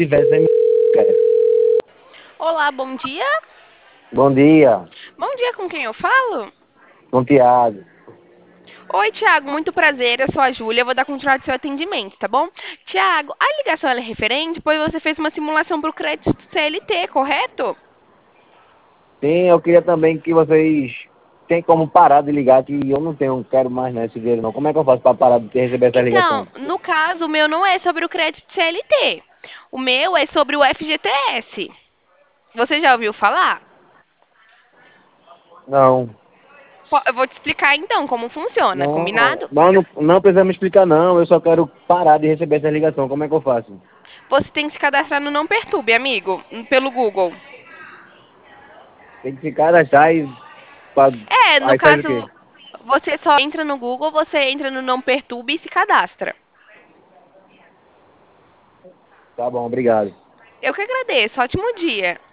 tivesse em... Olá, bom dia. Bom dia, Bom dia, com quem eu falo? com Tiago. Oi, Tiago, muito prazer. Eu sou a Júlia. Eu vou dar continuidade ao seu atendimento, tá bom? Tiago, a ligação ela é referente, pois você fez uma simulação para o crédito CLT, correto? Sim, eu queria também que vocês tem como parar de ligar, que eu não tenho, quero mais esse dinheiro não. Como é que eu faço para parar de receber essa Então, ligação? no caso, o meu não é sobre o crédito CLT. O meu é sobre o FGTS. Você já ouviu falar? Não, Eu vou te explicar então como funciona, não, combinado? não precisa me explicar não, eu só quero parar de receber essa ligação. Como é que eu faço? Você tem que se cadastrar no Não Perturbe, amigo, pelo Google. Tem que ficar cadastrar e No aí faz o quê? caso, você só entra no Google, você entra no Não Perturbe e se cadastra. Tá bom, obrigado. Eu que agradeço. Ótimo dia.